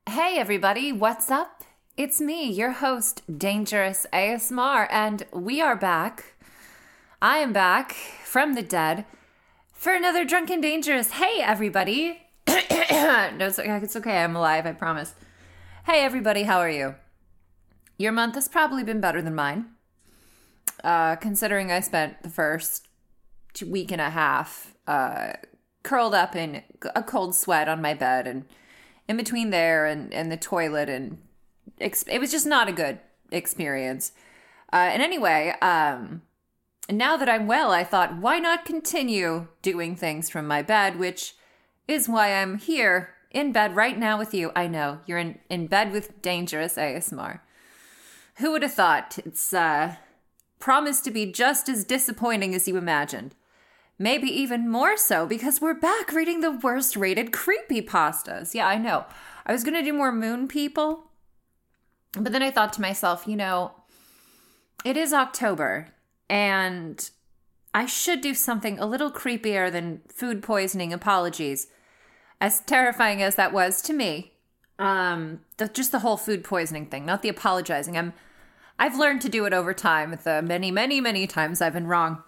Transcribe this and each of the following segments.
Hey everybody, what's up? It's me, your host, Dangerous ASMR, and we are back. I am back from the dead for another Drunken Dangerous. Hey everybody. No, it's okay, I'm alive, I promise. Hey everybody, how are you? Your month has probably been better than mine. Considering I spent the first week and a half curled up in a cold sweat on my bed and in between there and the toilet, and it was just not a good experience. And anyway, now that I'm well, I thought, why not continue doing things from my bed, which is why I'm here in bed right now with you. I know, you're in bed with Dangerous ASMR. Who would have thought? It's promised to be just as disappointing as you imagined. Maybe even more so, because we're back reading the worst rated creepypastas. Yeah, I know. I was going to do more moon people, but then I thought to myself, it is October, and I should do something a little creepier than food poisoning apologies, as terrifying as that was to me. Just the whole food poisoning thing, not the apologizing. I've learned to do it over time with the many, many, many times I've been wrong.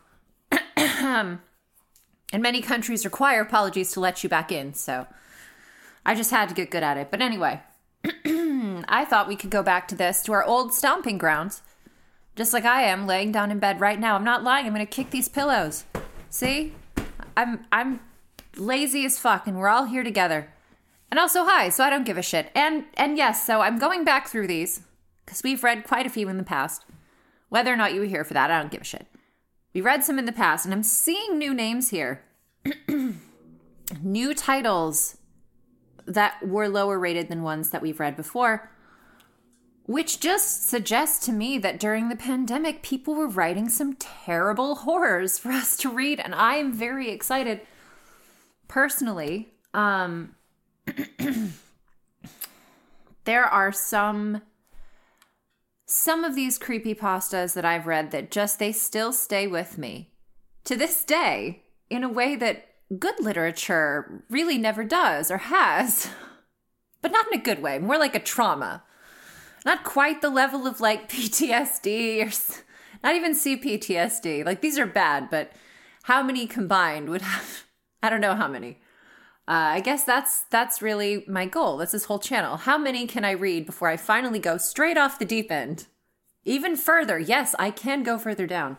And many countries require apologies to let you back in, so I just had to get good at it. But anyway, I thought we could go back to this, to our old stomping grounds. Just like I am, laying down in bed right now. I'm not lying, I'm going to kick these pillows. See? I'm lazy as fuck, and we're all here together. And also, hi, so I don't give a shit. And yes, so I'm going back through these, because we've read quite a few in the past. Whether or not you were here for that, I don't give a shit. We read some in the past, and I'm seeing new names here. New titles that were lower rated than ones that we've read before, which just suggests to me that during the pandemic, people were writing some terrible horrors for us to read, and I am very excited. Personally, there are some of these creepypastas that I've read that they still stay with me to this day in a way that good literature really never does or has, but not in a good way, more like a trauma. Not quite the level of like PTSD or not even CPTSD. Like these are bad, but how many combined would have, I don't know how many. I guess that's really my goal. That's this whole channel. How many can I read before I finally go straight off the deep end? Even further. Yes, I can go further down.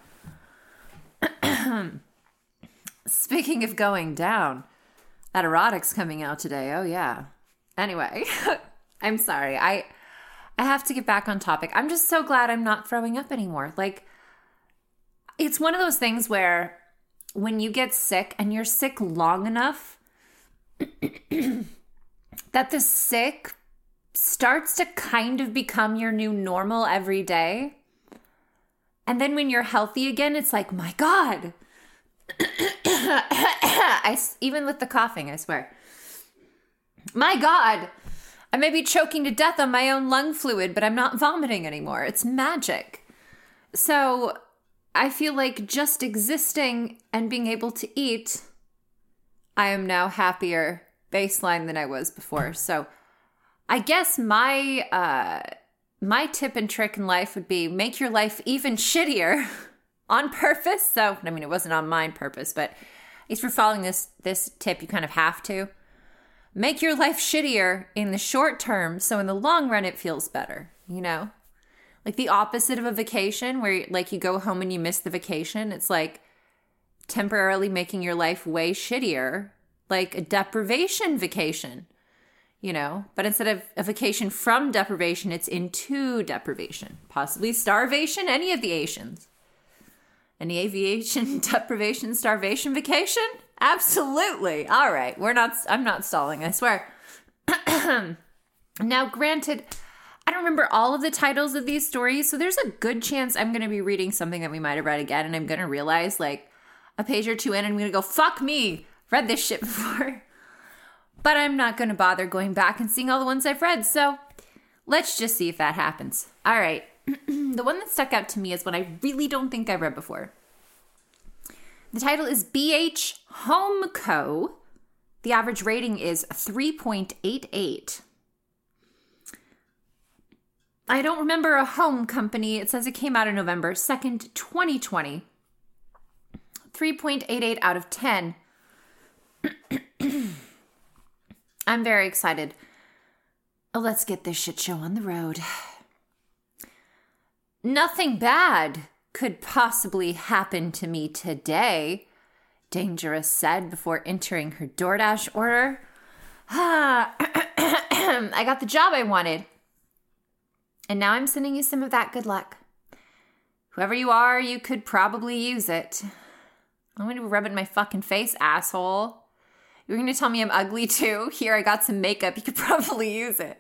Speaking of going down, that erotic's coming out today. Oh, yeah. Anyway, I'm sorry. I have to get back on topic. I'm just so glad I'm not throwing up anymore. Like, it's one of those things where when you get sick and you're sick long enough that the sick starts to kind of become your new normal every day. And then when you're healthy again, it's like, my God. Even with the coughing, I swear. My God. I may be choking to death on my own lung fluid, but I'm not vomiting anymore. It's magic. So I feel like just existing and being able to eat, I am now happier baseline than I was before. So I guess my tip and trick in life would be make your life even shittier on purpose. So, I mean, it wasn't on my purpose, but at least for following this tip, you kind of have to. Make your life shittier in the short term, so in the long run, it feels better, Like the opposite of a vacation where like you go home and you miss the vacation. It's like temporarily making your life way shittier, like a deprivation vacation. But instead of a vacation from deprivation, it's into deprivation. Possibly starvation, any of the Asians. Any aviation, deprivation, starvation, vacation? Absolutely. All right. I'm not stalling, I swear. Now, granted, I don't remember all of the titles of these stories, so there's a good chance I'm going to be reading something that we might have read again, and I'm going to realize, like, a page or two in, and I'm going to go, fuck me, read this shit before. But I'm not going to bother going back and seeing all the ones I've read, so let's just see if that happens. All right. The one that stuck out to me is one I really don't think I read before. The title is BH Home Co. The average rating is 3.88. I don't remember a home company. It says it came out on November 2nd, 2020. 3.88 out of 10. I'm very excited. Let's get this shit show on the road. Nothing bad could possibly happen to me today, Dangerous said before entering her DoorDash order. I got the job I wanted. And now I'm sending you some of that good luck. Whoever you are, you could probably use it. I'm going to rub it in my fucking face, asshole. You're going to tell me I'm ugly too? Here, I got some makeup. You could probably use it.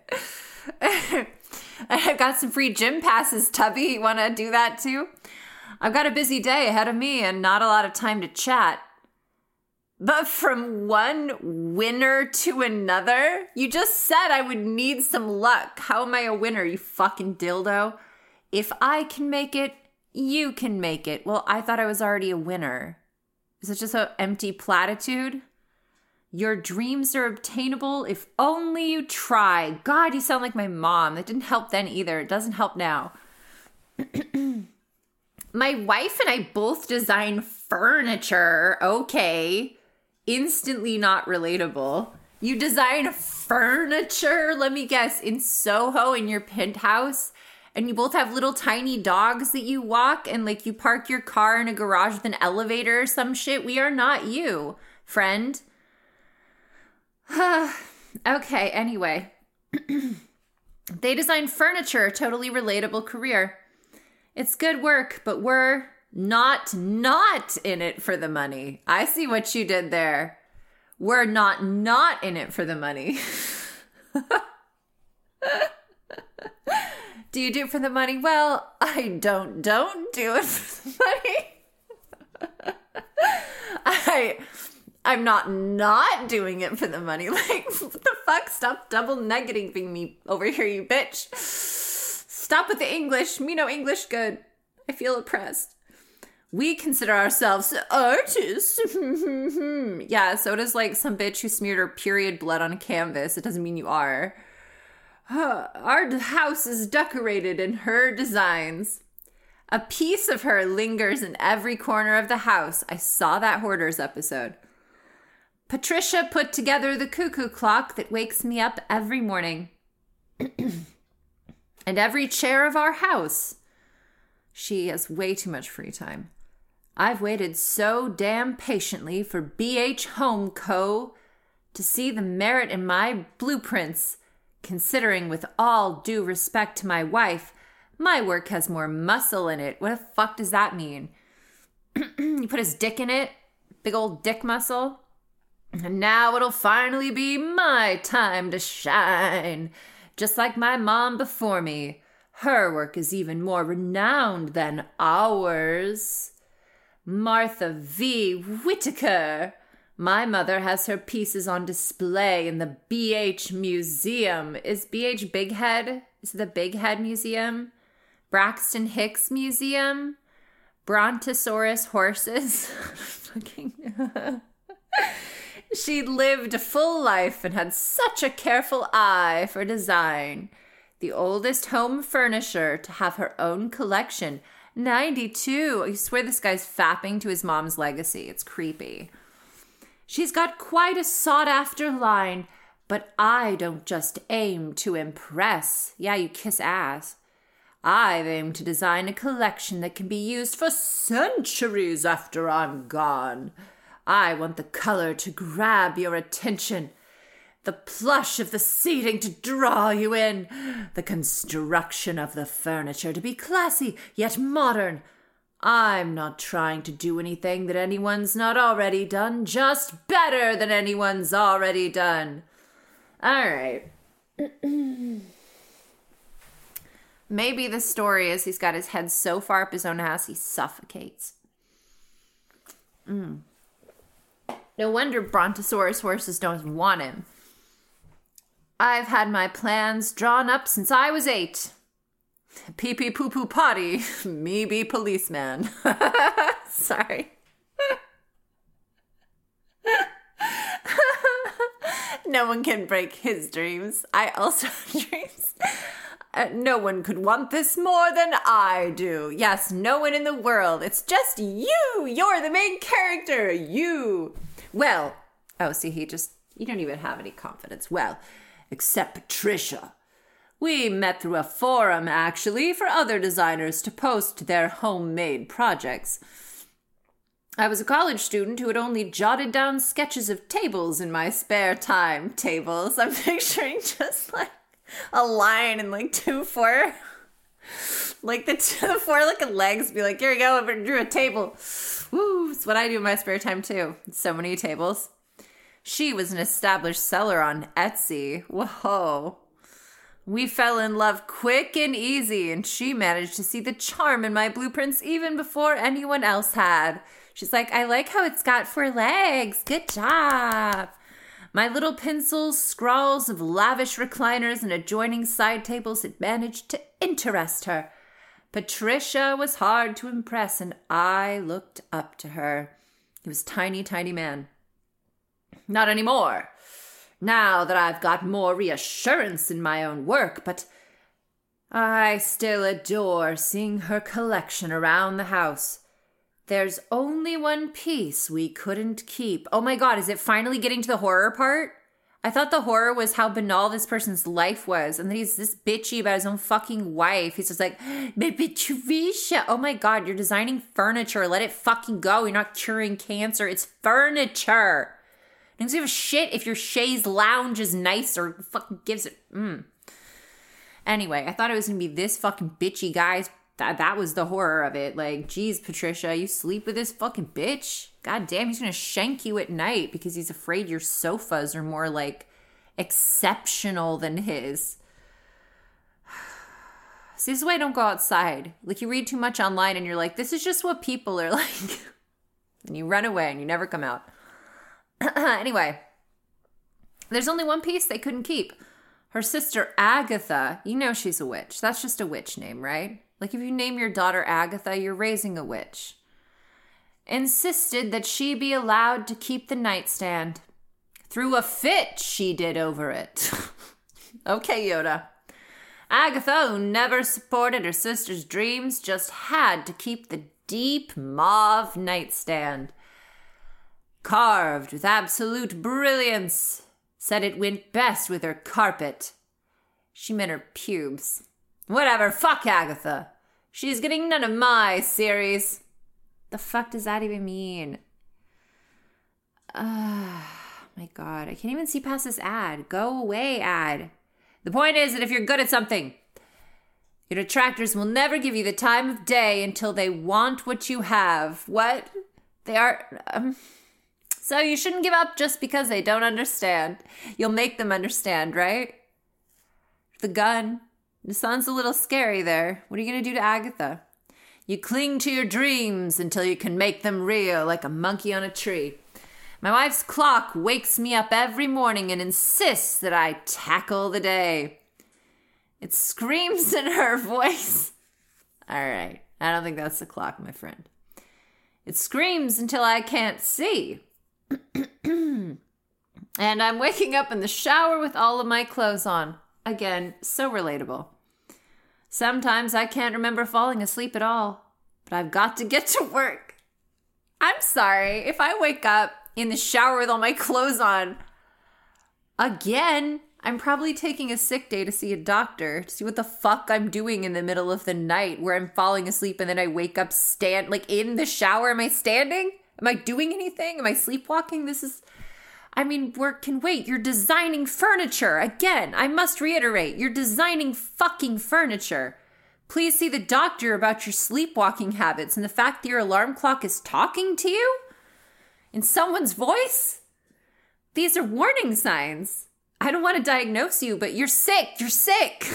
I've got some free gym passes, Tubby. You want to do that too? I've got a busy day ahead of me and not a lot of time to chat. But from one winner to another? You just said I would need some luck. How am I a winner, you fucking dildo? If I can make it, you can make it. Well, I thought I was already a winner. Is it just an empty platitude? Your dreams are obtainable if only you try. God, you sound like my mom. That didn't help then either. It doesn't help now. My wife and I both design furniture. Okay. Instantly not relatable. You design furniture, let me guess, in Soho in your penthouse, and you both have little tiny dogs that you walk, and like you park your car in a garage with an elevator or some shit. We are not you, friend. Okay, anyway. They design furniture, totally relatable career. It's good work, but we're not in it for the money. I see what you did there. We're not in it for the money. Do you do it for the money? Well, I don't do it for the money. I'm not doing it for the money. Like, what the fuck? Stop double negating me over here, you bitch. Stop with the English. Me no English good. I feel oppressed. We consider ourselves artists. Yeah, so does like some bitch who smeared her period blood on a canvas. It doesn't mean you are. Our house is decorated in her designs. A piece of her lingers in every corner of the house. I saw that Hoarders episode. Patricia put together the cuckoo clock that wakes me up every morning. And every chair of our house. She has way too much free time. I've waited so damn patiently for BH Home Co. to see the merit in my blueprints, considering with all due respect to my wife, my work has more muscle in it. What the fuck does that mean? You put his dick in it? Big old dick muscle? And now it'll finally be my time to shine. Just like my mom before me. Her work is even more renowned than ours. Martha V. Whitaker. My mother has her pieces on display in the BH Museum. Is BH Big Head? Is it the Big Head Museum? Braxton Hicks Museum? Brontosaurus horses? She lived a full life and had such a careful eye for design. The oldest home furnisher to have her own collection. 92. I swear this guy's fapping to his mom's legacy. It's creepy. She's got quite a sought-after line, but I don't just aim to impress. Yeah, you kiss ass. I've aimed to design a collection that can be used for centuries after I'm gone. I want the color to grab your attention, the plush of the seating to draw you in, the construction of the furniture to be classy yet modern. I'm not trying to do anything that anyone's not already done, just better than anyone's already done. All right. Maybe the story is he's got his head so far up his own ass he suffocates. No wonder Brontosaurus horses don't want him. I've had my plans drawn up since I was 8. Pee-pee poo-poo potty, me be policeman. Sorry. No one can break his dreams. I also have dreams. No one could want this more than I do. Yes, no one in the world. It's just you. You're the main character. You. Well, see, you don't even have any confidence. Well, except Patricia. We met through a forum, actually, for other designers to post their homemade projects. I was a college student who had only jotted down sketches of tables in my spare time. Tables. I'm picturing just like a line and like 2-4. Like the 4 legs be like, here you go, I drew a table. Woo, it's what I do in my spare time too. So many tables. She was an established seller on Etsy. Whoa. We fell in love quick and easy, and she managed to see the charm in my blueprints even before anyone else had. She's like, I like how it's got 4 legs. Good job. My little pencils, scrawls of lavish recliners and adjoining side tables had managed to interest her. Patricia was hard to impress, and I looked up to her. He was a tiny, tiny man. Not anymore. Now that I've got more reassurance in my own work, but I still adore seeing her collection around the house. There's only one piece we couldn't keep. Oh my God, is it finally getting to the horror part? I thought the horror was how banal this person's life was, and that he's this bitchy about his own fucking wife. He's just like, Patricia. Oh my God, you're designing furniture. Let it fucking go. You're not curing cancer. It's furniture. I don't give a shit if your chaise lounge is nice or fucking gives it. Anyway, I thought it was going to be this fucking bitchy guy. That was the horror of it. Like, geez, Patricia, you sleep with this fucking bitch? God damn, he's going to shank you at night because he's afraid your sofas are more, like, exceptional than his. See, this is why I don't go outside. Like, you read too much online and you're like, this is just what people are like. And you run away and you never come out. Anyway, there's only one piece they couldn't keep. Her sister Agatha, you know she's a witch. That's just a witch name, right? Like if you name your daughter Agatha, you're raising a witch. Insisted that she be allowed to keep the nightstand. Threw a fit she did over it. Okay, Yoda. Agatha, who never supported her sister's dreams, just had to keep the deep mauve nightstand. Carved with absolute brilliance. Said it went best with her carpet. She meant her pubes. Whatever, fuck Agatha. She's getting none of my series. The fuck does that even mean? My God, I can't even see past this ad. Go away, ad. The point is that if you're good at something, your detractors will never give you the time of day until they want what you have. What? They are... So you shouldn't give up just because they don't understand. You'll make them understand, right? The gun. It sounds a little scary there. What are you going to do to Agatha? You cling to your dreams until you can make them real, like a monkey on a tree. My wife's clock wakes me up every morning and insists that I tackle the day. It screams in her voice. All right. I don't think that's the clock, my friend. It screams until I can't see. And I'm waking up in the shower with all of my clothes on. Again, so relatable. Sometimes I can't remember falling asleep at all, but I've got to get to work. I'm sorry if I wake up in the shower with all my clothes on. Again, I'm probably taking a sick day to see a doctor to see what the fuck I'm doing in the middle of the night where I'm falling asleep and then I wake up in the shower. Am I standing? Am I doing anything? Am I sleepwalking? Work can wait. You're designing furniture. Again, I must reiterate, you're designing fucking furniture. Please see the doctor about your sleepwalking habits and the fact that your alarm clock is talking to you in someone's voice. These are warning signs. I don't want to diagnose you, but you're sick. You're sick.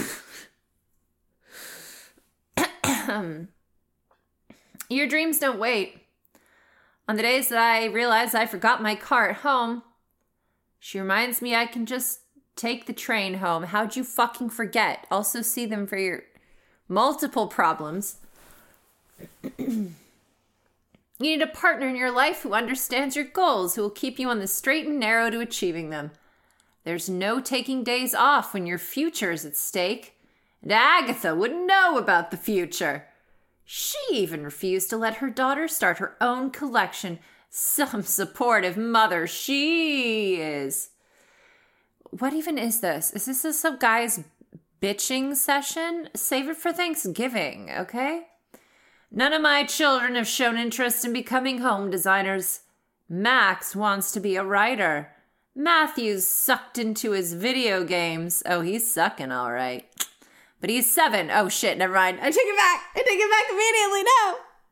Your dreams don't wait. On the days that I realize I forgot my car at home, she reminds me I can just take the train home. How'd you fucking forget? Also see them for your multiple problems. You need a partner in your life who understands your goals, who will keep you on the straight and narrow to achieving them. There's no taking days off when your future is at stake, And Agatha wouldn't know about the future. She even refused to let her daughter start her own collection. Some supportive mother she is. What even is this? Is this some guy's bitching session? Save it for Thanksgiving, okay? None of my children have shown interest in becoming home designers. Max wants to be a writer. Matthew's sucked into his video games. Oh, he's sucking all right. But he's 7. Oh, shit, never mind. I take it back. I take it back immediately. No.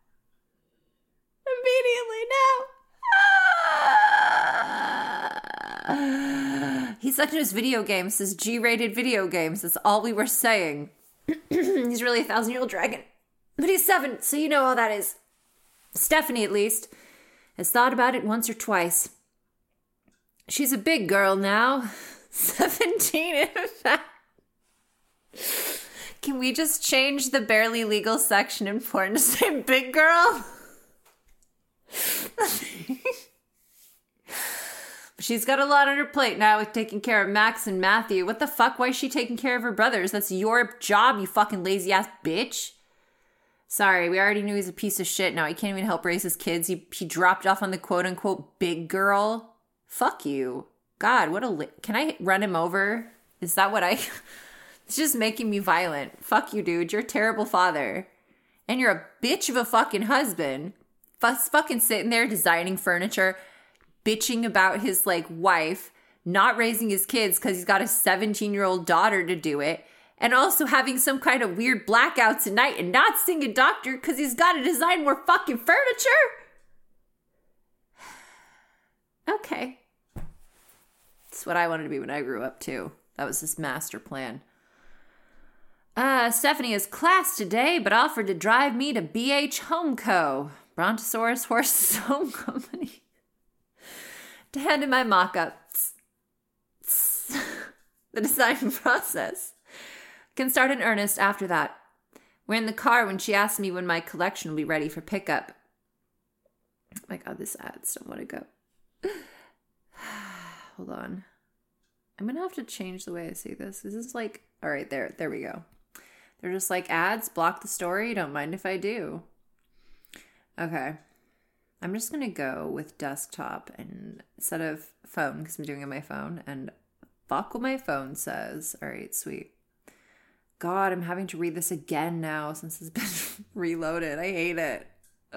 Immediately, no. He's sucked into his video games, his G-rated video games. That's all we were saying. He's really a 1,000-year-old dragon. But he's 7, so you know how that is. Stephanie, at least, has thought about it once or twice. She's a big girl now. 17, in fact. Can we just change the barely legal section in porn to say big girl? She's got a lot on her plate now with taking care of Max and Matthew. What the fuck? Why is she taking care of her brothers? That's your job, you fucking lazy ass bitch. Sorry, we already knew he's a piece of shit now. He can't even help raise his kids. He dropped off on the quote unquote big girl. Fuck you. God, can I run him over? Is that what It's just making me violent. Fuck you, dude. You're a terrible father. And you're a bitch of a fucking husband. Fucking sitting there designing furniture, bitching about his, wife, not raising his kids because he's got a 17-year-old daughter to do it, and also having some kind of weird blackouts at night and not seeing a doctor because he's got to design more fucking furniture? Okay. That's what I wanted to be when I grew up, too. That was his master plan. Stephanie has class today, but offered to drive me to BH Home Co. Brontosaurus Horses Home Company. To hand in my mock-ups. The design process can start in earnest after that. We're in the car when she asked me when my collection will be ready for pickup. Oh my god, this ads don't want to go. Hold on. I'm gonna have to change the way I see this. This is all right, there we go. They're just ads, block the story, don't mind if I do. Okay. I'm just going to go with desktop instead of phone because I'm doing it on my phone. And fuck what my phone says. All right, sweet. God, I'm having to read this again now since it's been reloaded. I hate it.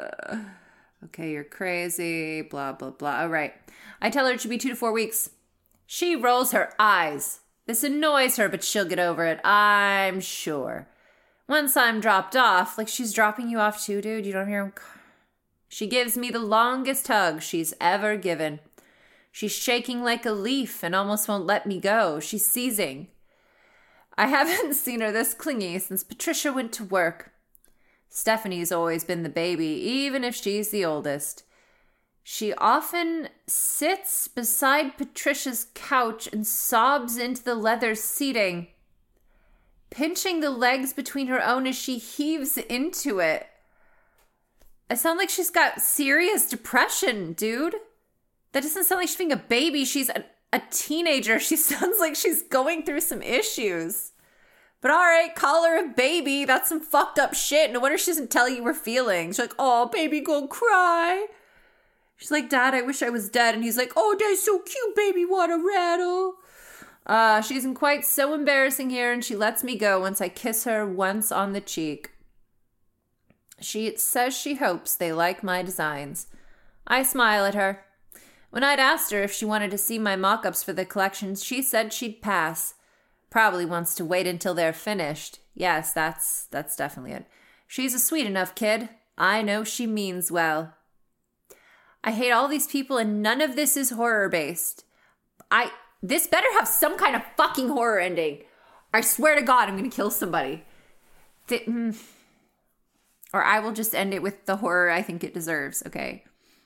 Okay, you're crazy. Blah, blah, blah. All right. I tell her it should be 2 to 4 weeks. She rolls her eyes. This annoys her, but she'll get over it, I'm sure. Once I'm dropped off, she's dropping you off too, dude. You don't hear him. She gives me the longest hug she's ever given. She's shaking like a leaf and almost won't let me go. She's seizing. I haven't seen her this clingy since Patricia went to work. Stephanie's always been the baby, even if she's the oldest. She often sits beside Patricia's couch and sobs into the leather seating, pinching the legs between her own as she heaves into it. I sound like she's got serious depression, dude. That doesn't sound like she's being a baby. She's a teenager. She sounds like she's going through some issues. But all right, call her a baby. That's some fucked up shit. No wonder she doesn't tell you her feelings. She's like, oh, baby, go cry. She's like, Dad, I wish I was dead. And he's like, oh, that's so cute, baby. What a rattle. She isn't quite so embarrassing here, and she lets me go once I kiss her once on the cheek. She says she hopes they like my designs. I smile at her. When I'd asked her if she wanted to see my mock-ups for the collection, she said she'd pass. Probably wants to wait until they're finished. Yes, that's definitely it. She's a sweet enough kid. I know she means well. I hate all these people and none of this is horror-based. This better have some kind of fucking horror ending. I swear to God, I'm going to kill somebody. Or I will just end it with the horror I think it deserves, okay?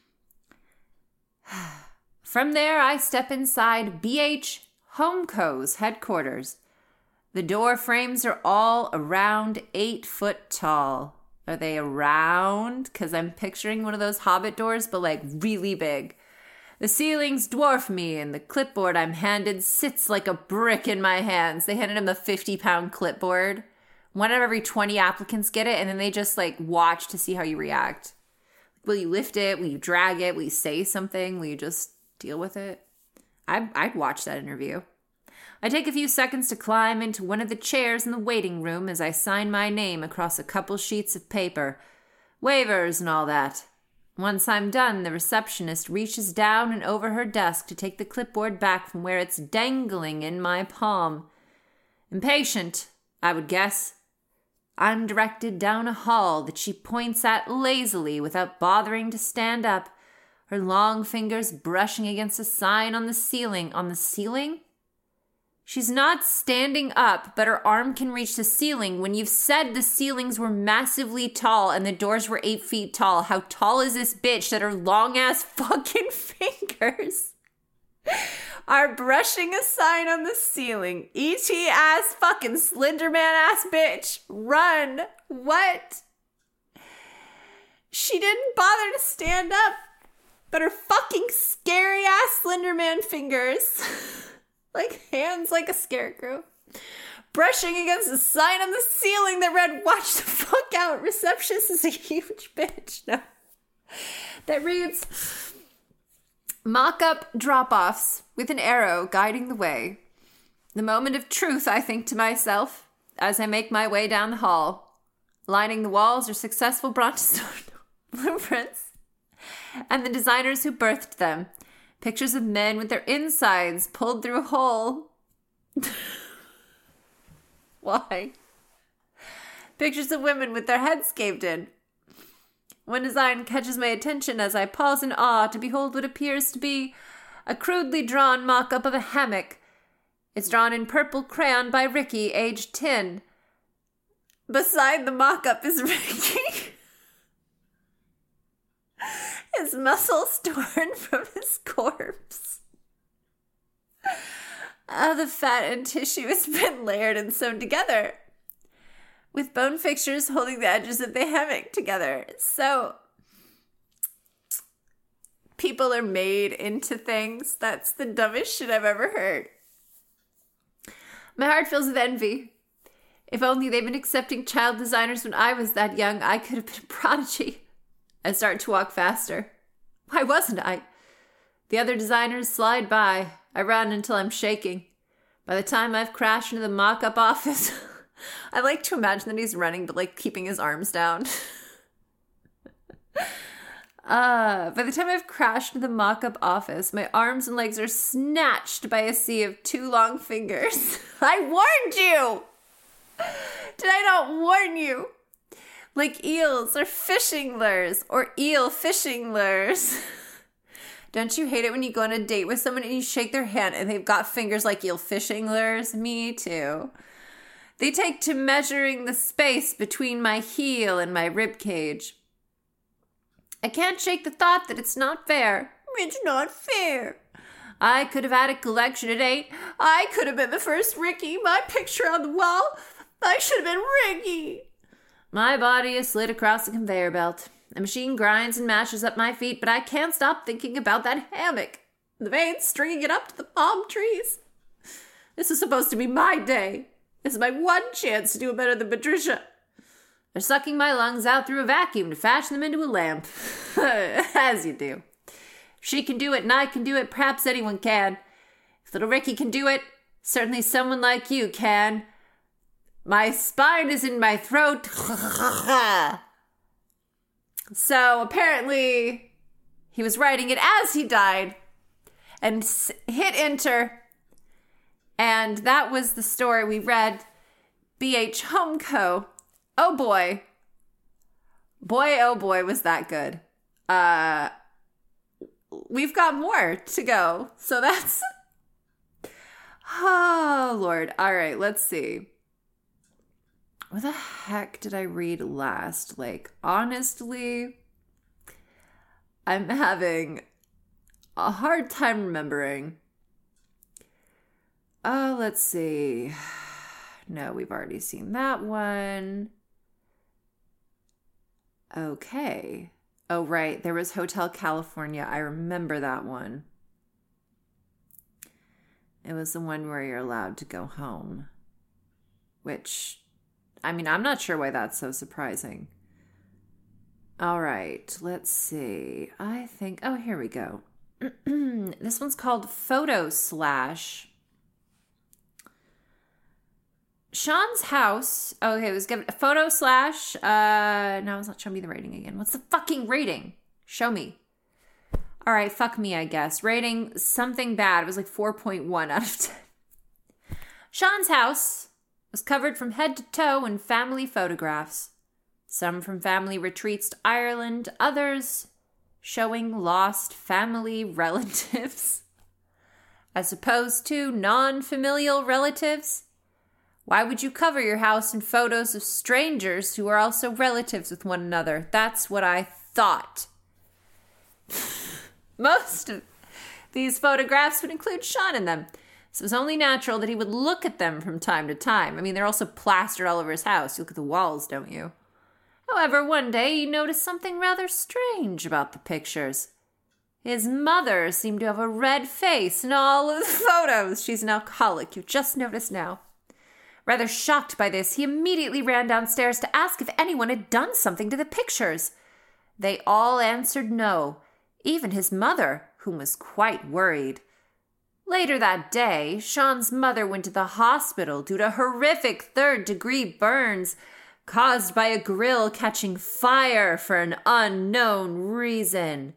From there, I step inside BH Home Co.'s headquarters. The door frames are all around 8 foot tall. Are they around? Because I'm picturing one of those Hobbit doors, but really big. The ceilings dwarf me, and the clipboard I'm handed sits like a brick in my hands. They handed him the 50-pound clipboard. One out of every 20 applicants get it, and then they just like watch to see how you react. Will you lift it? Will you drag it? Will you say something? Will you just deal with it? I'd watch that interview. I take a few seconds to climb into one of the chairs in the waiting room as I sign my name across a couple sheets of paper. Waivers and all that. Once I'm done, the receptionist reaches down and over her desk to take the clipboard back from where it's dangling in my palm. Impatient, I would guess. I'm directed down a hall that she points at lazily without bothering to stand up, her long fingers brushing against a sign on the ceiling. On the ceiling? She's not standing up, but her arm can reach the ceiling. When you've said the ceilings were massively tall and the doors were 8 feet tall, how tall is this bitch that her long-ass fucking fingers are brushing a sign on the ceiling? E.T. ass fucking Slenderman ass bitch. Run. What? She didn't bother to stand up, but her fucking scary ass Slenderman fingers... like hands like a scarecrow, brushing against a sign on the ceiling that read, "Watch the fuck out, receptionist is a huge bitch." No. That reads, "Mock-up drop-offs with an arrow guiding the way. The moment of truth, I think to myself, as I make my way down the hall. Lining the walls are successful Bronstone blueprints and the designers who birthed them. Pictures of men with their insides pulled through a hole." Why? Pictures of women with their heads caved in. One design catches my attention as I pause in awe to behold what appears to be a crudely drawn mock-up of a hammock. It's drawn in purple crayon by Ricky, aged 10. Beside the mock-up is Ricky. His muscles torn from his corpse. The fat and tissue has been layered and sewn together, with bone fixtures holding the edges of the hammock together. So, people are made into things. That's the dumbest shit I've ever heard. My heart fills with envy. If only they'd been accepting child designers when I was that young, I could have been a prodigy. I start to walk faster. Why wasn't I? The other designers slide by. I run until I'm shaking. By the time I've crashed into the mock-up office, I like to imagine that he's running, but like keeping his arms down. By the time I've crashed into the mock-up office, my arms and legs are snatched by a sea of 2 long fingers. I warned you! Did I not warn you? Like eels or fishing lures, or eel fishing lures. Don't you hate it when you go on a date with someone and you shake their hand and they've got fingers like eel fishing lures? Me too. They take to measuring the space between my heel and my rib cage. I can't shake the thought that it's not fair. It's not fair. I could have had a collection at 8. I could have been the first Ricky. My picture on the wall. I should have been Ricky. My body is slid across the conveyor belt. The machine grinds and mashes up my feet, but I can't stop thinking about that hammock. The veins stringing it up to the palm trees. This is supposed to be my day. This is my one chance to do it better than Patricia. They're sucking my lungs out through a vacuum to fashion them into a lamp. As you do. If she can do it and I can do it, perhaps anyone can. If little Ricky can do it, certainly someone like you can. My spine is in my throat. So apparently he was writing it as he died and hit enter. And that was the story we read. B.H. Homeco. Oh boy. Boy, oh boy, was that good. We've got more to go. So that's... Oh, Lord. All right, let's see. What the heck did I read last? Like, honestly, I'm having a hard time remembering. Oh, let's see. No, we've already seen that one. Okay. Oh, right. There was Hotel California. I remember that one. It was the one where you're allowed to go home, which I'm not sure why that's so surprising. All right, let's see. Here we go. This one's called Photo Slash. Sean's house. Okay, it was given a Photo Slash. No, it's not showing me the rating again. What's the fucking rating? Show me. All right, fuck me, I guess. Rating something bad. It was like 4.1 out of 10. Sean's house was covered from head to toe in family photographs. Some from family retreats to Ireland, others showing lost family relatives, as opposed to non-familial relatives. Why would you cover your house in photos of strangers who are also relatives with one another? That's what I thought. Most of these photographs would include Sean in them, so it was only natural that he would look at them from time to time. I mean, they're also plastered all over his house. You look at the walls, don't you? However, one day he noticed something rather strange about the pictures. His mother seemed to have a red face in all of the photos. She's an alcoholic, you just noticed now. Rather shocked by this, he immediately ran downstairs to ask if anyone had done something to the pictures. They all answered no, even his mother, whom was quite worried. Later that day, Sean's mother went to the hospital due to horrific third-degree burns caused by a grill catching fire for an unknown reason.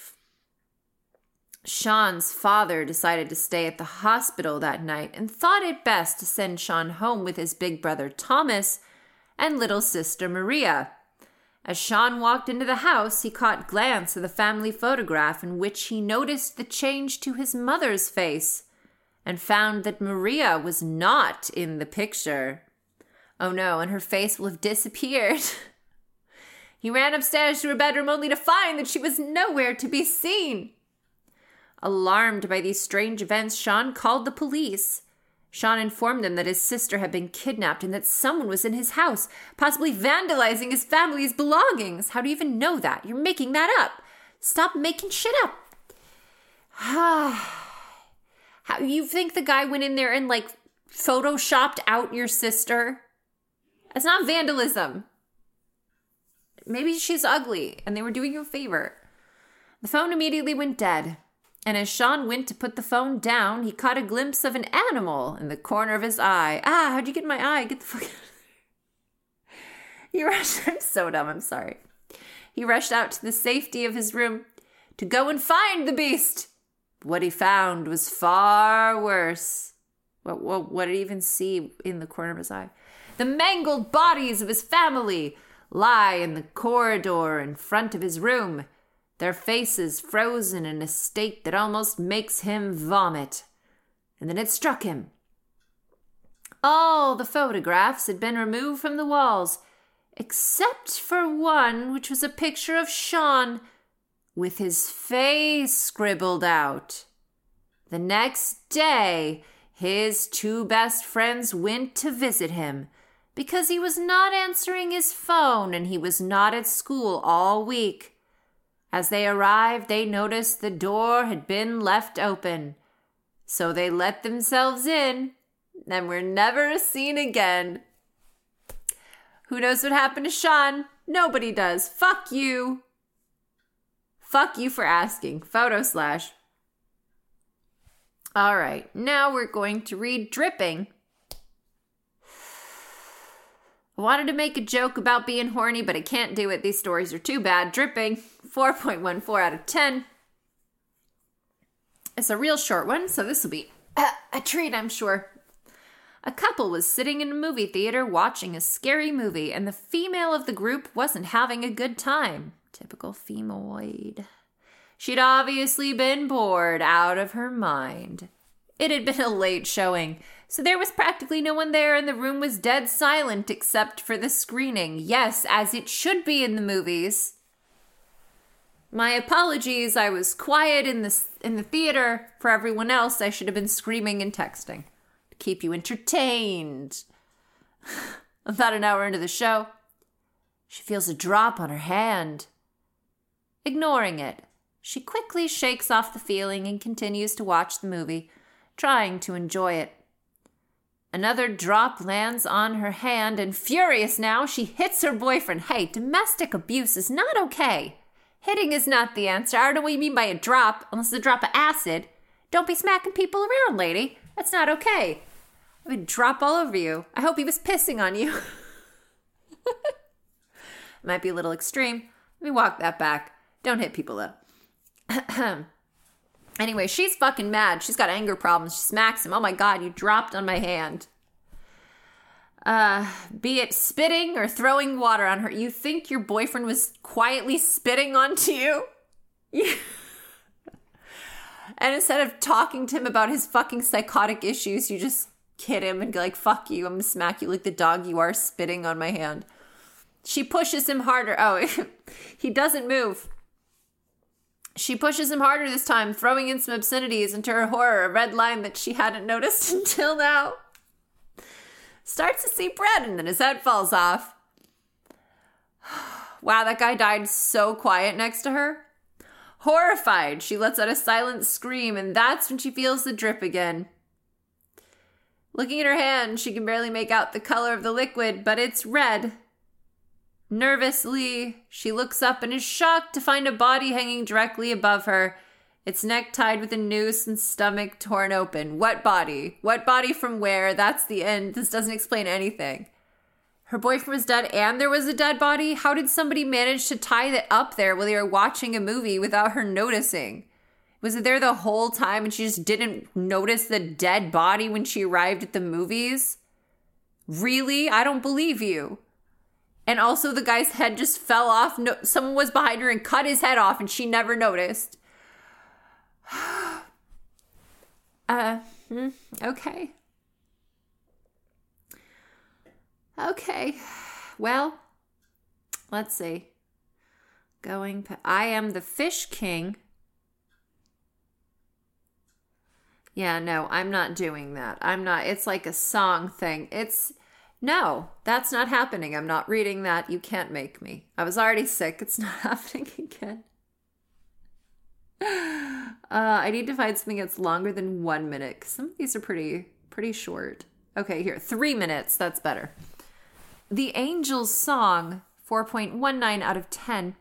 Sean's father decided to stay at the hospital that night and thought it best to send Sean home with his big brother Thomas and little sister Maria. As Sean walked into the house, he caught a glance of the family photograph in which he noticed the change to his mother's face and found that Maria was not in the picture. Oh no, and her face will have disappeared. He ran upstairs to her bedroom only to find that she was nowhere to be seen. Alarmed by these strange events, Sean called the police. Sean informed them that his sister had been kidnapped and that someone was in his house, possibly vandalizing his family's belongings. How do you even know that? You're making that up. Stop making shit up. How you think the guy went in there and photoshopped out your sister? It's not vandalism. Maybe she's ugly and they were doing you a favor. The phone immediately went dead. And as Sean went to put the phone down, he caught a glimpse of an animal in the corner of his eye. How'd you get in my eye? Get the fuck out of there. He rushed. I'm so dumb. I'm sorry. He rushed out to the safety of his room to go and find the beast. What he found was far worse. What did he even see in the corner of his eye? The mangled bodies of his family lie in the corridor in front of his room, their faces frozen in a state that almost makes him vomit. And then it struck him. All the photographs had been removed from the walls, except for one which was a picture of Sean with his face scribbled out. The next day, his two best friends went to visit him because he was not answering his phone and he was not at school all week. As they arrived, they noticed the door had been left open. So they let themselves in and were never seen again. Who knows what happened to Sean? Nobody does. Fuck you. Fuck you for asking. Photo Slash. All right, now we're going to read Dripping. I wanted to make a joke about being horny, but I can't do it. These stories are too bad. Dripping, 4.14 out of 10. It's a real short one, so this will be a treat, I'm sure. A couple was sitting in a movie theater watching a scary movie, and the female of the group wasn't having a good time. Typical femoid. She'd obviously been bored out of her mind. It had been a late showing, so there was practically no one there and the room was dead silent except for the screening. Yes, as it should be in the movies. My apologies, I was quiet in the theater. For everyone else, I should have been screaming and texting to keep you entertained. About an hour into the show, she feels a drop on her hand. Ignoring it, she quickly shakes off the feeling and continues to watch the movie, trying to enjoy it. Another drop lands on her hand, and furious now, she hits her boyfriend. Hey, domestic abuse is not okay. Hitting is not the answer. I don't know what you mean by a drop, unless it's a drop of acid. Don't be smacking people around, lady. That's not okay. I would drop all over you. I hope he was pissing on you. Might be a little extreme. Let me walk that back. Don't hit people, though. Anyway, she's fucking mad. She's got anger problems. She smacks him. Oh my God, you dropped on my hand. Be it spitting or throwing water on her. You think your boyfriend was quietly spitting onto you? And instead of talking to him about his fucking psychotic issues, you just hit him and go like, fuck you, I'm gonna smack you like the dog you are, spitting on my hand. She pushes him harder. Oh, he doesn't move. She pushes him harder this time, throwing in some obscenities, and to her horror, a red line that she hadn't noticed until now. Starts to see bread, and then his head falls off. Wow, that guy died so quiet next to her. Horrified, she lets out a silent scream, and that's when she feels the drip again. Looking at her hand, she can barely make out the color of the liquid, but it's red. Nervously, she looks up and is shocked to find a body hanging directly above her, its neck tied with a noose and stomach torn open. What body? What body from where? That's the end. This doesn't explain anything. Her boyfriend was dead and there was a dead body? How did somebody manage to tie that up there while they were watching a movie without her noticing? Was it there the whole time and she just didn't notice the dead body when she arrived at the movies? Really? I don't believe you. And also the guy's head just fell off. No, someone was behind her and cut his head off and she never noticed. Okay. Okay. Well, let's see. I am the Fish King. Yeah, no, I'm not doing that. It's like a song thing. No, that's not happening. I'm not reading that. You can't make me. I was already sick. It's not happening again. I need to find something that's longer than 1 minute, because some of these are pretty short. Okay, here, 3 minutes. That's better. The Angel's Song, 4.19 out of 10.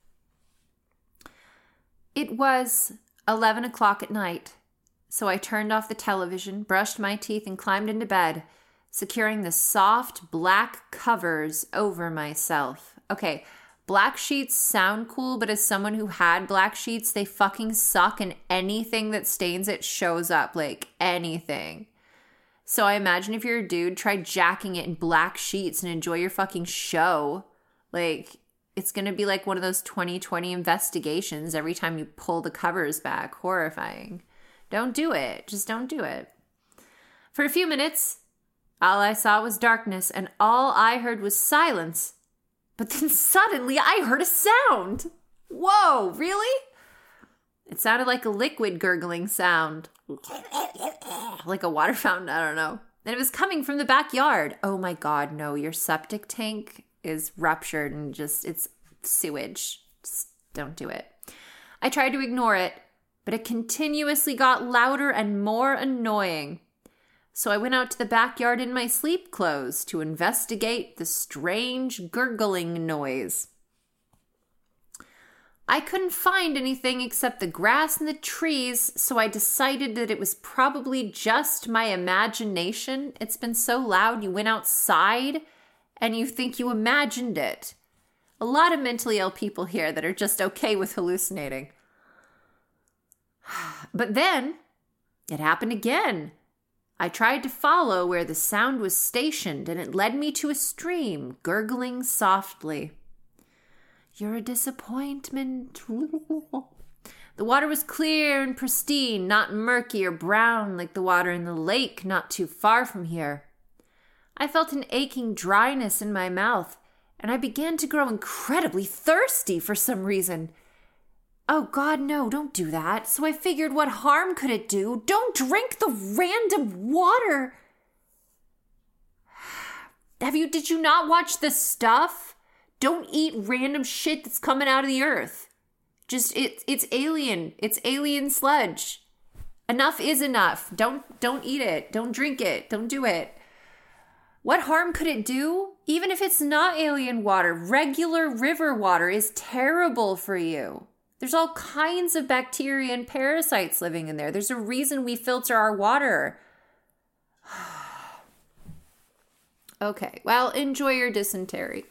It was 11 o'clock at night, so I turned off the television, brushed my teeth, and climbed into bed, securing the soft black covers over myself. Okay, black sheets sound cool, but as someone who had black sheets, they fucking suck, and anything that stains it shows up, like anything. So I imagine if you're a dude, try jacking it in black sheets and enjoy your fucking show. Like, it's gonna be like one of those 2020 investigations every time you pull the covers back. Horrifying. Don't do it. Just don't do it. For a few minutes, all I saw was darkness, and all I heard was silence. But then suddenly I heard a sound. Whoa, really? It sounded like a liquid gurgling sound. Like a water fountain, I don't know. And it was coming from the backyard. Oh my God, no, your septic tank is ruptured and it's sewage. Just don't do it. I tried to ignore it, but it continuously got louder and more annoying. So I went out to the backyard in my sleep clothes to investigate the strange gurgling noise. I couldn't find anything except the grass and the trees, so I decided that it was probably just my imagination. It's been so loud you went outside and you think you imagined it. A lot of mentally ill people here that are just okay with hallucinating. But then it happened again. I tried to follow where the sound was stationed, and it led me to a stream, gurgling softly. You're a disappointment. The water was clear and pristine, not murky or brown like the water in the lake not too far from here. I felt an aching dryness in my mouth, and I began to grow incredibly thirsty for some reason. Oh God, no, don't do that. So I figured, what harm could it do? Don't drink the random water. Did you not watch The Stuff? Don't eat random shit that's coming out of the earth. It's alien. It's alien sludge. Enough is enough. Don't eat it. Don't drink it. Don't do it. What harm could it do? Even if it's not alien water, regular river water is terrible for you. There's all kinds of bacteria and parasites living in there. There's a reason we filter our water. Okay, well, enjoy your dysentery.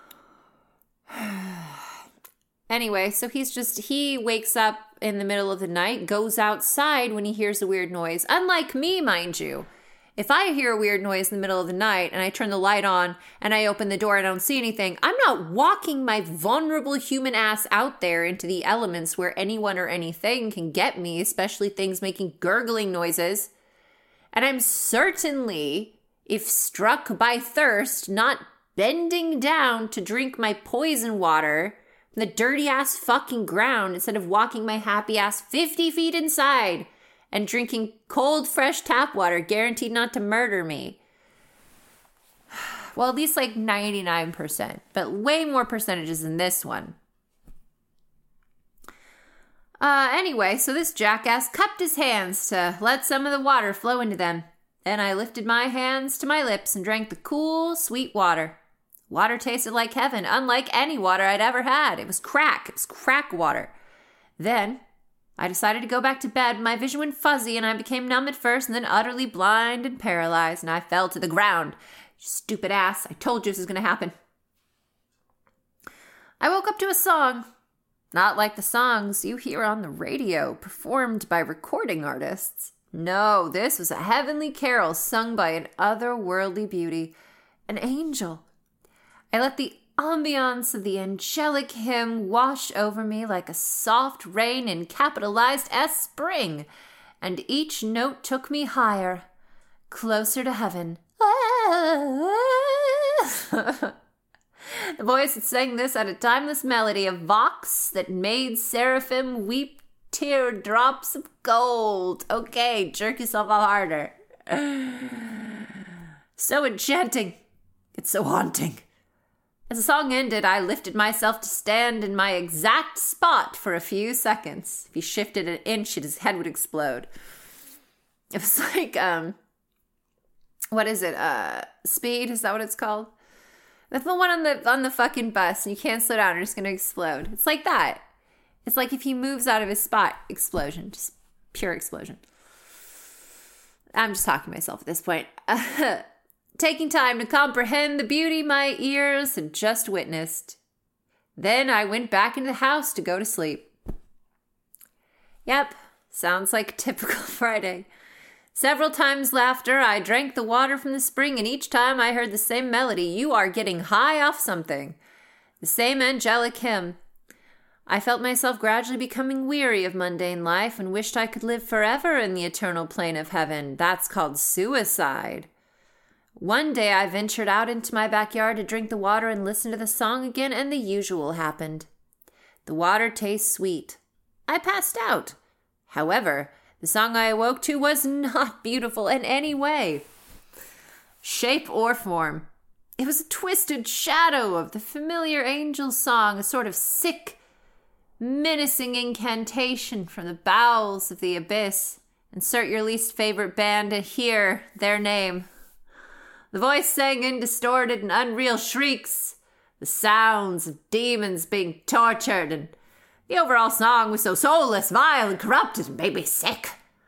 Anyway, so he wakes up in the middle of the night, goes outside when he hears a weird noise. Unlike me, mind you. If I hear a weird noise in the middle of the night and I turn the light on and I open the door and I don't see anything, I'm not walking my vulnerable human ass out there into the elements where anyone or anything can get me, especially things making gurgling noises. And I'm certainly, if struck by thirst, not bending down to drink my poison water from the dirty ass fucking ground instead of walking my happy ass 50 feet inside and drinking cold, fresh tap water guaranteed not to murder me. Well, at least like 99%, but way more percentages than this one. Anyway, so this jackass cupped his hands to let some of the water flow into them. Then I lifted my hands to my lips and drank the cool, sweet water. Water tasted like heaven, unlike any water I'd ever had. It was crack. It was crack water. Then I decided to go back to bed. My vision went fuzzy and I became numb at first and then utterly blind and paralyzed, and I fell to the ground. Stupid ass. I told you this was going to happen. I woke up to a song. Not like the songs you hear on the radio, performed by recording artists. No, this was a heavenly carol sung by an otherworldly beauty, an angel. I let the ambiance of the angelic hymn wash over me like a soft rain in capitalized S spring, and each note took me higher, closer to heaven. The voice that sang this had a timeless melody of vox that made seraphim weep teardrops of gold. Okay, jerk yourself off harder. So enchanting. It's so haunting. As the song ended, I lifted myself to stand in my exact spot for a few seconds. If he shifted an inch, his head would explode. It was like, what is it? Speed? Is that what it's called? That's the one on the fucking bus, and you can't slow down, you're just gonna explode. It's like that. It's like if he moves out of his spot, explosion. Just pure explosion. I'm just talking to myself at this point. Taking time to comprehend the beauty my ears had just witnessed. Then I went back into the house to go to sleep. Yep, sounds like a typical Friday. Several times after, I drank the water from the spring, and each time I heard the same melody, "You are getting high off something." The same angelic hymn. I felt myself gradually becoming weary of mundane life and wished I could live forever in the eternal plane of heaven. That's called suicide. One day I ventured out into my backyard to drink the water and listen to the song again, and the usual happened. The water tastes sweet. I passed out. However, the song I awoke to was not beautiful in any way, shape, or form. It was a twisted shadow of the familiar angel song, a sort of sick, menacing incantation from the bowels of the abyss. Insert your least favorite band and hear their name. The voice sang in distorted and unreal shrieks, the sounds of demons being tortured, and the overall song was so soulless, vile, and corrupted and made me sick.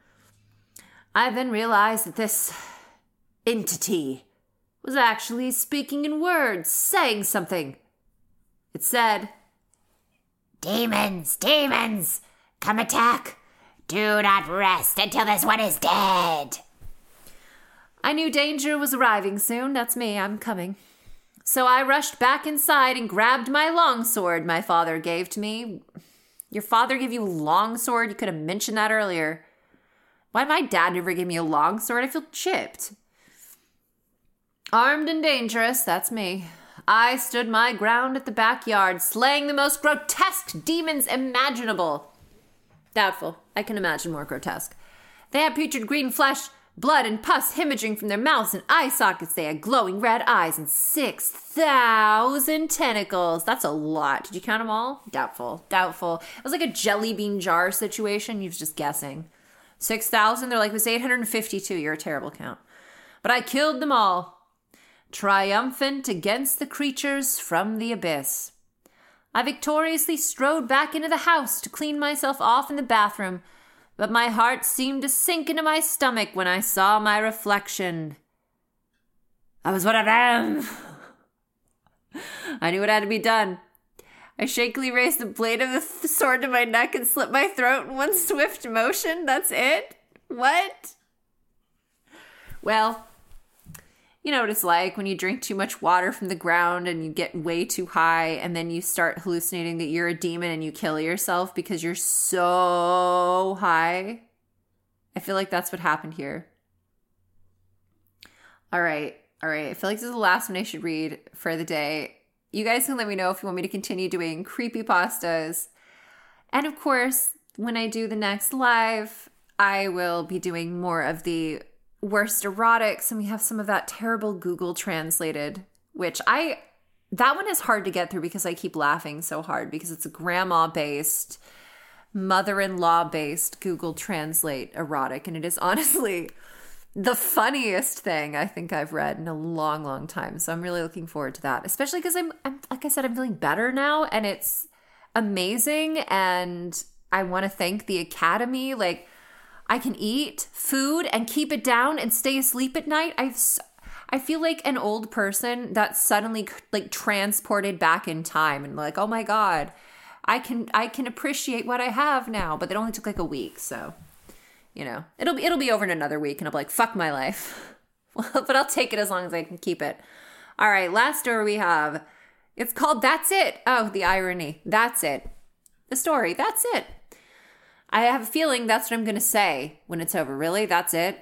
I then realized that this entity was actually speaking in words, saying something. It said, "Demons, demons, come attack. Do not rest until this one is dead." I knew danger was arriving soon. That's me. I'm coming. So I rushed back inside and grabbed my longsword my father gave to me. Your father gave you a longsword? You could have mentioned that earlier. Why did my dad never give me a longsword? I feel chipped. Armed and dangerous, that's me. I stood my ground at the backyard, slaying the most grotesque demons imaginable. Doubtful. I can imagine more grotesque. They had putrid green flesh, blood and pus hemorrhaging from their mouths and eye sockets. They had glowing red eyes and 6,000 tentacles. That's a lot. Did you count them all? Doubtful. Doubtful. It was like a jelly bean jar situation. You was just guessing. 6,000? They're like, it was 852. You're a terrible count. But I killed them all. triumphant against the creatures from the abyss. I victoriously strode back into the house to clean myself off in the bathroom, but my heart seemed to sink into my stomach when I saw my reflection. I was one of them. I knew what had to be done. I shakily raised the blade of the sword to my neck and slit my throat in one swift motion. That's it? What? Well, you know what it's like when you drink too much water from the ground and you get way too high and then you start hallucinating that you're a demon and you kill yourself because you're so high. I feel like that's what happened here. All right. I feel like this is the last one I should read for the day. You guys can let me know if you want me to continue doing creepypastas. And of course, when I do the next live, I will be doing more of the worst erotics, and we have some of that terrible Google translated, which that one is hard to get through because I keep laughing so hard because it's a grandma-based, mother-in-law-based Google Translate erotic, and it is honestly the funniest thing I think I've read in a long, long time. So I'm really looking forward to that, especially because I'm like I said, I'm feeling better now, and it's amazing, and I want to thank the Academy. Like, I can eat food and keep it down and stay asleep at night. I feel like an old person that's suddenly like transported back in time and like, oh my God, I can appreciate what I have now. But it only took like a week, so you know it'll be over in another week, and I'll be like, fuck my life. But I'll take it as long as I can keep it. All right, last story we have. It's called That's It. Oh, the irony. That's it. The story. That's it. I have a feeling that's what I'm going to say when it's over. Really? That's it?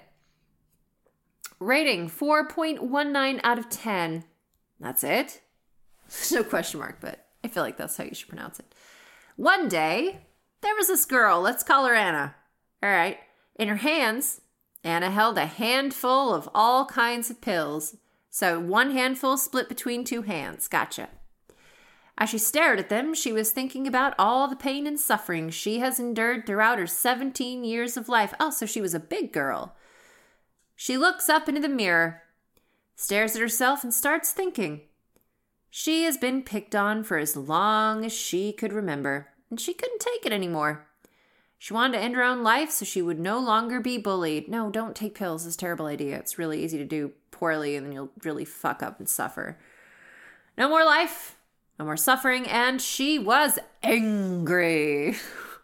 Rating 4.19 out of 10. That's it? No question mark, but I feel like that's how you should pronounce it. One day, there was this girl. Let's call her Anna. All right. In her hands, Anna held a handful of all kinds of pills. So one handful split between two hands. Gotcha. As she stared at them, she was thinking about all the pain and suffering she has endured throughout her 17 years of life. Oh, so she was a big girl. She looks up into the mirror, stares at herself, and starts thinking. She has been picked on for as long as she could remember, and she couldn't take it anymore. She wanted to end her own life so she would no longer be bullied. No, don't take pills. It's a terrible idea. It's really easy to do poorly, and then you'll really fuck up and suffer. No more life. No more suffering, and she was angry.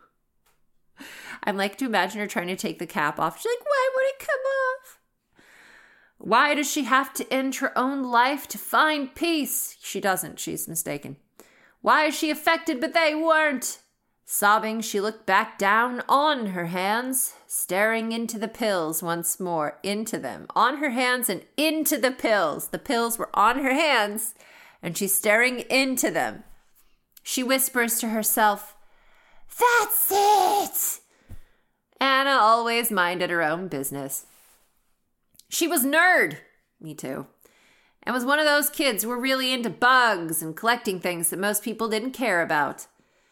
I'm like to imagine her trying to take the cap off. She's like, why would it come off? Why does she have to end her own life to find peace? She doesn't. She's mistaken. Why is she affected, but they weren't? Sobbing, she looked back down on her hands, staring into the pills once more. Into them. On her hands and into the pills. The pills were on her hands, and she's staring into them. She whispers to herself, "That's it!" Anna always minded her own business. She was nerd. Me too. And was one of those kids who were really into bugs and collecting things that most people didn't care about.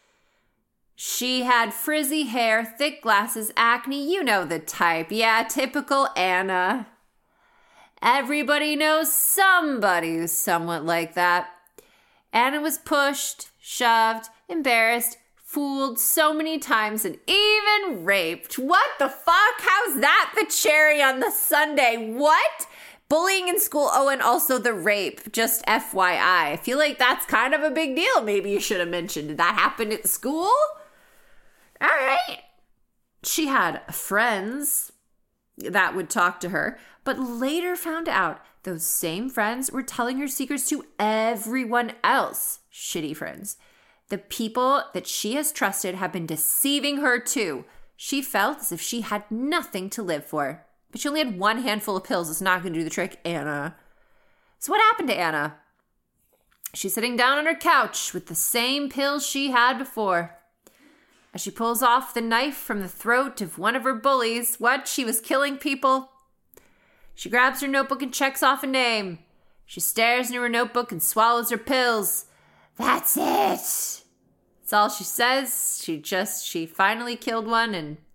She had frizzy hair, thick glasses, acne, you know the type. Yeah, typical Anna. Everybody knows somebody who's somewhat like that. Anna was pushed, shoved, embarrassed, fooled so many times, and even raped. What the fuck? How's that the cherry on the sundae? What? Bullying in school. Oh, and also the rape. Just FYI. I feel like that's kind of a big deal. Maybe you should have mentioned. Did that happen at school? All right. She had friends that would talk to her, but later found out those same friends were telling her secrets to everyone else. Shitty friends. The people that she has trusted have been deceiving her too. She felt as if she had nothing to live for. But she only had one handful of pills. It's not going to do the trick, Anna. So what happened to Anna? She's sitting down on her couch with the same pills she had before. As she pulls off the knife from the throat of one of her bullies, what? She was killing people? She grabs her notebook and checks off a name. She stares into her notebook and swallows her pills. That's it. That's all she says. She finally killed one,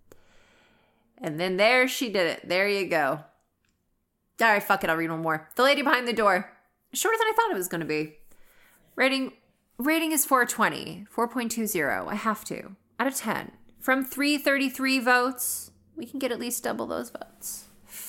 and then there she did it. There you go. All right, fuck it. I'll read one more. The lady behind the door. Shorter than I thought it was going to be. Rating is 420, 4.20. I have to. Out of 10. From 333 votes, we can get at least double those votes.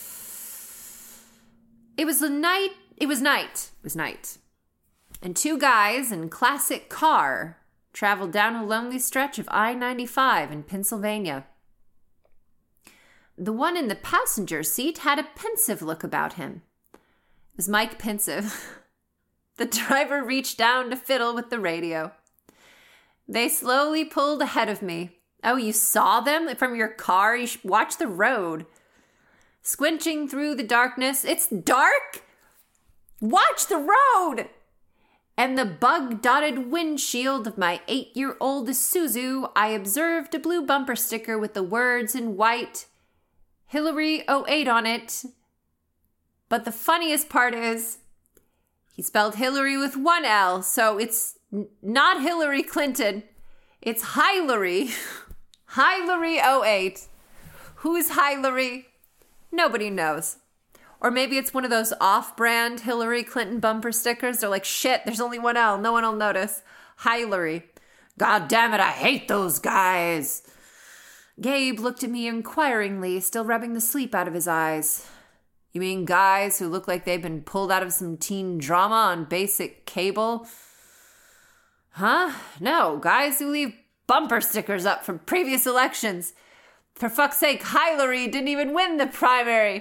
It was night. And two guys in classic car traveled down a lonely stretch of I-95 in Pennsylvania. The one in the passenger seat had a pensive look about him. It was Mike Pensive. The driver reached down to fiddle with the radio. They slowly pulled ahead of me. Oh, you saw them from your car? You should watch the road. Squinching through the darkness. It's dark? Watch the road! And the bug-dotted windshield of my 8-year-old Isuzu, I observed a blue bumper sticker with the words in white, Hillary 08 on it. But the funniest part is, he spelled Hillary with one L, so it's not Hillary Clinton. It's Hillary. Hillary 08. Who's Hillary? Nobody knows. Or maybe it's one of those off-brand Hillary Clinton bumper stickers. They're like, shit, there's only one L. No one will notice. Hillary. God damn it, I hate those guys. Gabe looked at me inquiringly, still rubbing the sleep out of his eyes. You mean guys who look like they've been pulled out of some teen drama on basic cable? Huh? No, guys who leave bumper stickers up from previous elections. For fuck's sake, Hillary didn't even win the primary.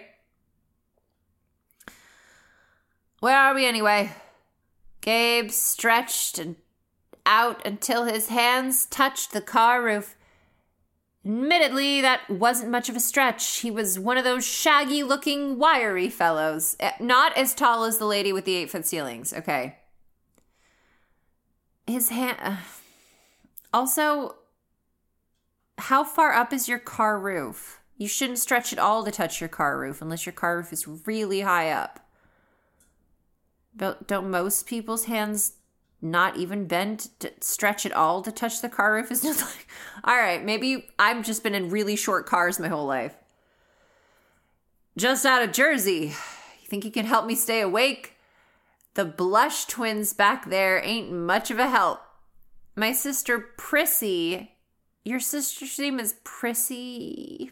Where are we anyway? Gabe stretched out until his hands touched the car roof. Admittedly, that wasn't much of a stretch. He was one of those shaggy-looking, wiry fellows. Not as tall as the lady with the 8-foot ceilings, okay. His hand... Also, how far up is your car roof? You shouldn't stretch it all to touch your car roof unless your car roof is really high up. But don't most people's hands not even bend to stretch it all to touch the car roof? It's just like, all right, maybe I've just been in really short cars my whole life. Just out of Jersey. You think you can help me stay awake? The Blush twins back there ain't much of a help. My sister Prissy, your sister's name is Prissy,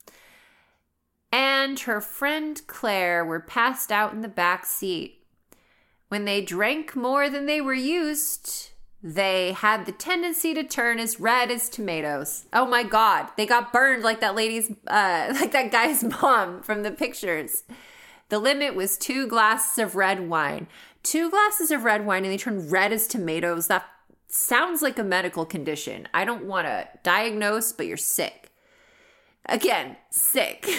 and her friend Claire were passed out in the back seat. When they drank more than they were used, they had the tendency to turn as red as tomatoes. Oh my God, they got burned like that guy's mom from the pictures. The limit was 2 glasses of red wine. 2 glasses of red wine and they turned red as tomatoes. That sounds like a medical condition. I don't want to diagnose, but you're sick. Again, sick.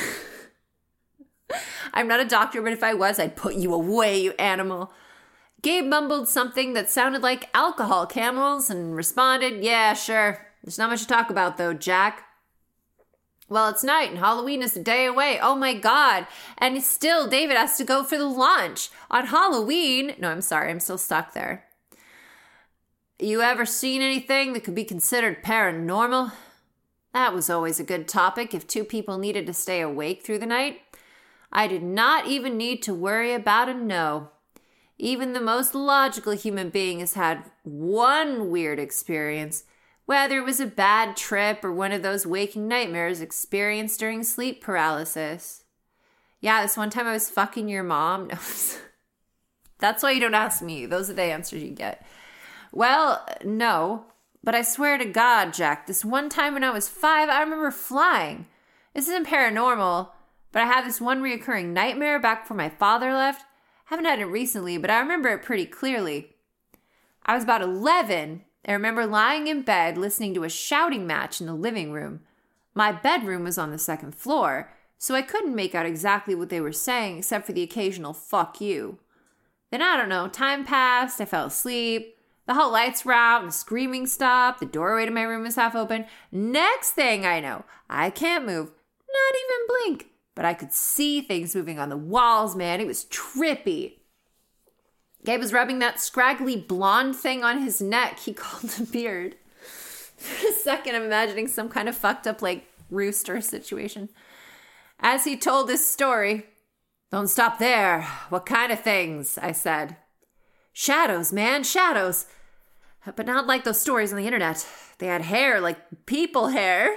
I'm not a doctor, but if I was, I'd put you away, you animal. Gabe mumbled something that sounded like alcohol camels and responded, yeah, sure. There's not much to talk about, though, Jack. Well, it's night and Halloween is a day away. Oh, my God. And still, David has to go for the launch on Halloween. No, I'm sorry. I'm still stuck there. You ever seen anything that could be considered paranormal? That was always a good topic if 2 people needed to stay awake through the night. I did not even need to worry about a no. Even the most logical human being has had one weird experience, whether it was a bad trip or one of those waking nightmares experienced during sleep paralysis. Yeah, this one time I was fucking your mom. No, that's why you don't ask me. Those are the answers you get. Well, no, but I swear to God, Jack, this one time when I was 5, I remember flying. This isn't paranormal, but I had this one reoccurring nightmare back before my father left. Haven't had it recently, but I remember it pretty clearly. I was about 11. I remember lying in bed listening to a shouting match in the living room. My bedroom was on the 2nd floor, so I couldn't make out exactly what they were saying except for the occasional fuck you. Then I don't know, time passed, I fell asleep. The hall lights were out and the screaming stopped. The doorway to my room was half open. Next thing I know, I can't move, not even blink. But I could see things moving on the walls, man. It was trippy. Gabe was rubbing that scraggly blonde thing on his neck he called a beard. For a second, I'm imagining some kind of fucked up, like, rooster situation. As he told his story, "Don't stop there. What kind of things?" I said. Shadows, man, shadows. But not like those stories on the internet. They had hair like people hair.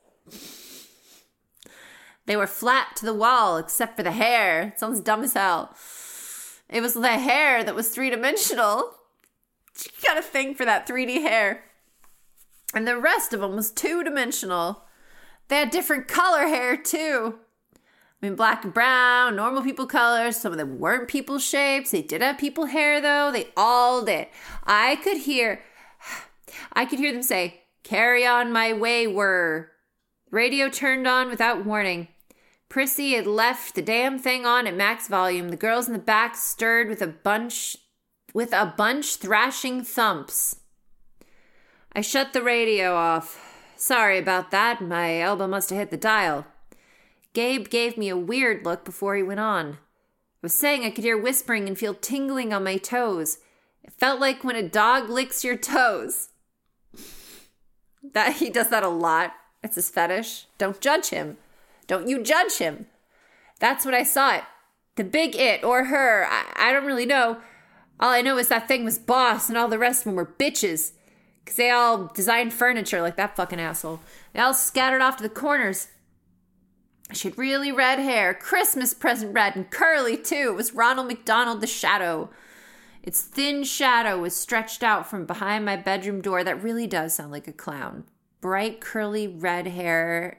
They were flat to the wall except for the hair. It sounds dumb as hell. It was the hair that was three-dimensional. You got a thing for that 3D hair. And the rest of them was two-dimensional. They had different color hair, too. I mean, black and brown, normal people colors. Some of them weren't people shapes. They did have people hair, though. They all did. I could hear them say, "Carry on my wayward." Radio turned on without warning. Prissy had left the damn thing on at max volume. The girls in the back stirred with a bunch thrashing thumps. I shut the radio off. Sorry about that. My elbow must have hit the dial. Gabe gave me a weird look before he went on. I was saying I could hear whispering and feel tingling on my toes. It felt like when a dog licks your toes. That he does that a lot. It's his fetish. Don't judge him. Don't you judge him. That's what I saw it. The big it or her. I don't really know. All I know is that thing was boss and all the rest of them were bitches. Because they all designed furniture like that fucking asshole. They all scattered off to the corners. She had really red hair. Christmas present red and curly too. It was Ronald McDonald the Shadow. Its thin shadow was stretched out from behind my bedroom door. That really does sound like a clown. Bright curly red hair.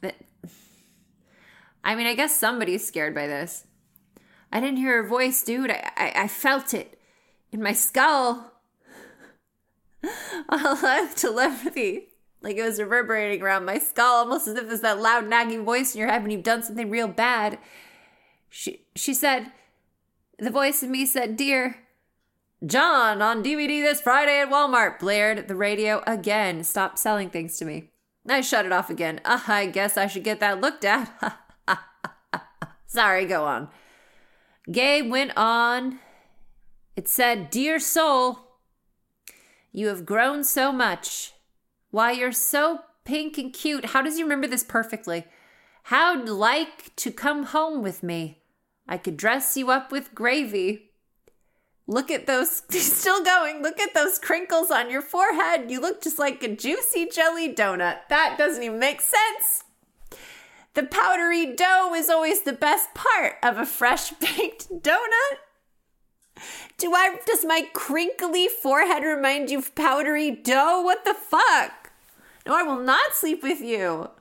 I mean, I guess somebody's scared by this. I didn't hear her voice, dude. I felt it in my skull. All of telepathy. Like it was reverberating around my skull, almost as if there's that loud nagging voice in your head when you've done something real bad. She said, the voice of me said, "Dear John, on DVD this Friday at Walmart," blared the radio again. Stop selling things to me. I shut it off again. I guess I should get that looked at. Sorry, go on. Gabe went on. It said, "Dear soul, you have grown so much. Why, you're so pink and cute. How does he remember this perfectly? How'd like to come home with me? I could dress you up with gravy. Look at those," he's still going, "look at those crinkles on your forehead. You look just like a juicy jelly donut." That doesn't even make sense. The powdery dough is always the best part of a fresh baked donut. Does my crinkly forehead remind you of powdery dough? What the fuck? No, I will not sleep with you.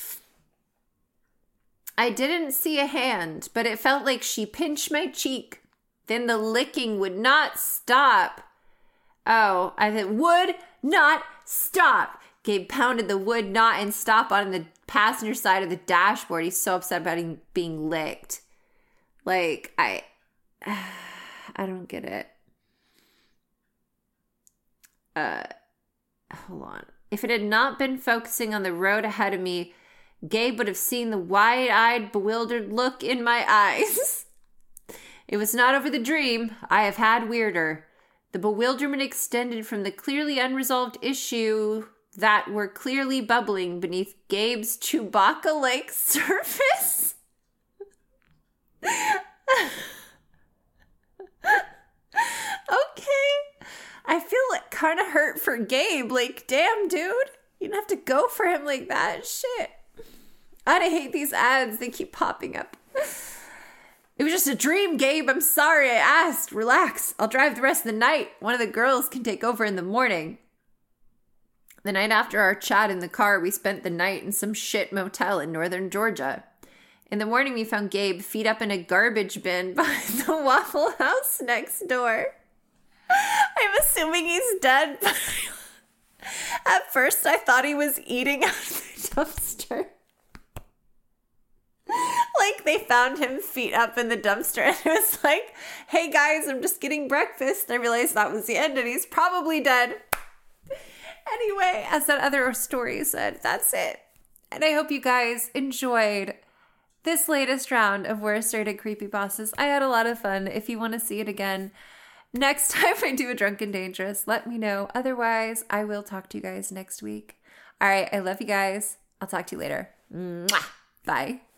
I didn't see a hand, but it felt like she pinched my cheek. Then the licking would not stop. Oh, I said, would not stop. Gabe pounded the would not and stop on the passenger side of the dashboard. He's so upset about him being licked. Like, I don't get it. Hold on. If it had not been focusing on the road ahead of me, Gabe would have seen the wide-eyed, bewildered look in my eyes. It was not over the dream. I have had weirder. The bewilderment extended from the clearly unresolved issue that were clearly bubbling beneath Gabe's Chewbacca-like surface. Okay. I feel like kind of hurt for Gabe. Like, damn, dude. You don't have to go for him like that. Shit. I hate these ads. They keep popping up. It was just a dream, Gabe. I'm sorry I asked. Relax. I'll drive the rest of the night. One of the girls can take over in the morning. The night after our chat in the car, we spent the night in some shit motel in northern Georgia. In the morning, we found Gabe feet up in a garbage bin behind the Waffle House next door. I'm assuming he's dead. At first, I thought he was eating out of the dumpster. Like, they found him feet up in the dumpster, and it was like, "Hey, guys, I'm just getting breakfast." I realized that was the end, and he's probably dead. Anyway, as that other story said, that's it. And I hope you guys enjoyed this latest round of Worst Rated Creepypastas. I had a lot of fun. If you want to see it again, next time I do a Drunken Dangerous, let me know. Otherwise, I will talk to you guys next week. All right, I love you guys. I'll talk to you later. Mwah. Bye.